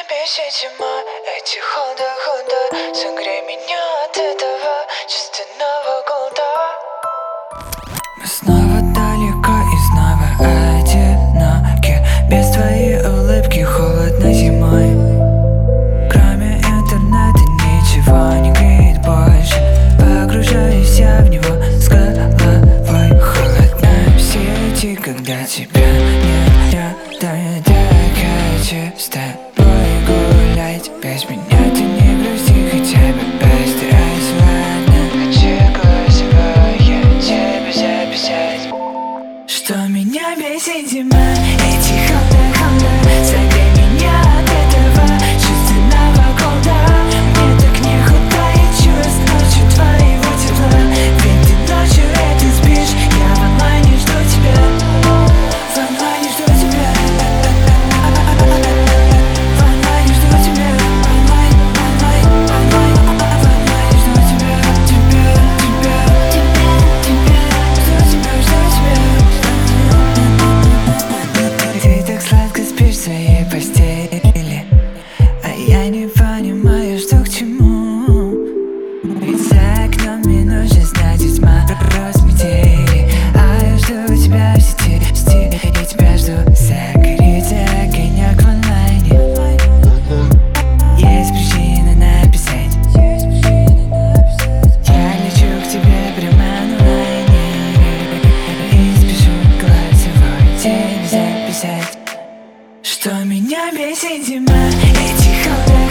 бесит зима, эти Honda, согрей меня от этого чувственного голода. Мы снова далеко и снова одиноки, без твоей улыбки холодно зимой. Кроме интернета ничего не греет больше, погружаюсь я в него с головой. Холодно в сети, когда тебя нет рядом, я так хочу с тобой гулять. Без меня ты не грусти, хотя бы постарайся, ладно. Хочу голосовое тебе записать. Что меня бесит зима, эти Honda, согрей меня от этого чувственного голода. Мне так не хватает чувств ночью твоего тепла, ведь ты ночью это спишь, я в онлайне жду тебя. В онлайне жду тебя. В онлайне жду тебя. Онлайн жду тебя. Ты так сладко спишь в своей постели, а я не понимаю, что к чему. Ведь за окном мне нужно знать, ведь мороз метели, а я жду тебя в сети, я тебя жду. Загорится огонек в онлайне, есть причина написать. Я лечу к тебе прямо онлайне и спешу голосовой тебе записать. Что меня бесит зима, эти Honda.